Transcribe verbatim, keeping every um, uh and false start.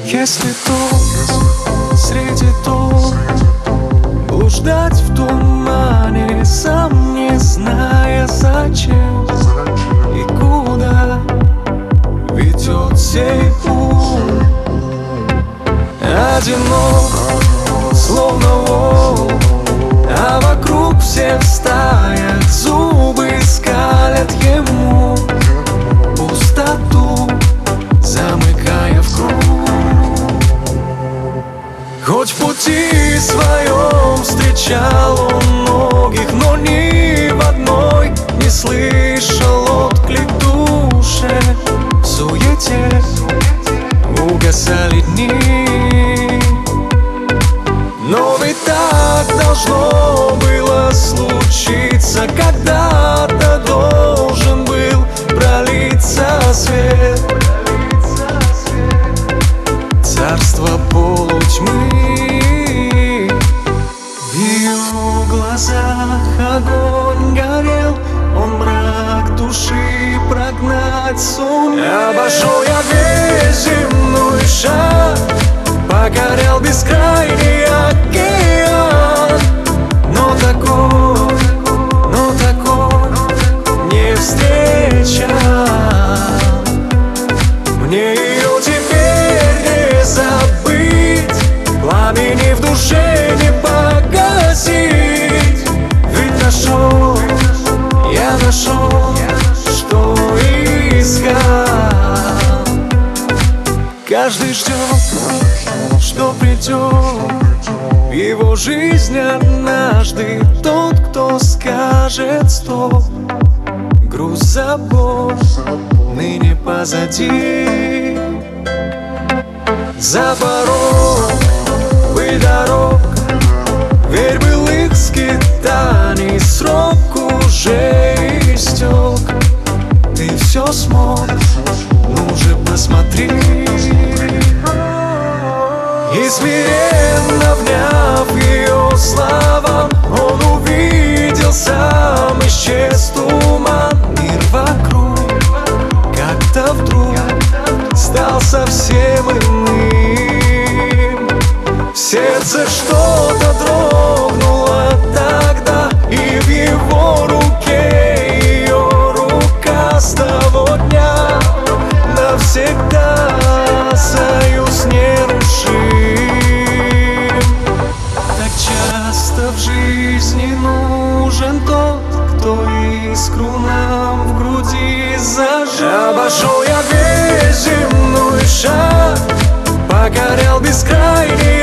Если тот среди тот блуждать в тумане, сам не зная зачем и куда ведет сей путь. Одинок, словно волк, а вокруг все в стаях, зубы скалят ему пустоту, замыкая в круг. Хоть в пути своем встречал он многих, но ни в одной не слышал отклик души. В суете угасали дни, но ведь так должно было случиться. Когда-то должен был пролиться свет. Царство полутьмы, в его глазах огонь горел, он мрак души прогнать сумел. Обошел я весь земной шар, покорял бескрайний океан, но такой, но такой не встречал. Мне ее теперь не забыть, пламени в душе не погасить. Ведь нашел, я нашел, что искал. Каждый ждет, что придет в его жизнь однажды тот, кто скажет стоп. Груз забот ныне позади. За порог вы дорог, верь былых скитаний, срок уже истек. Ты все смог, ну же посмотри. И смиренно вняв ее словам, он увидел сам, исчез туман. Мир вокруг как-то вдруг стал совсем иным. В сердце что-то дрогнуло тогда, и в его руке ее рука. С того дня навсегда союз нерушим. Так часто в жизни нужен тот, кто искру нам в груди зажжет. Обошел я весь земной шар, покорял бескрайний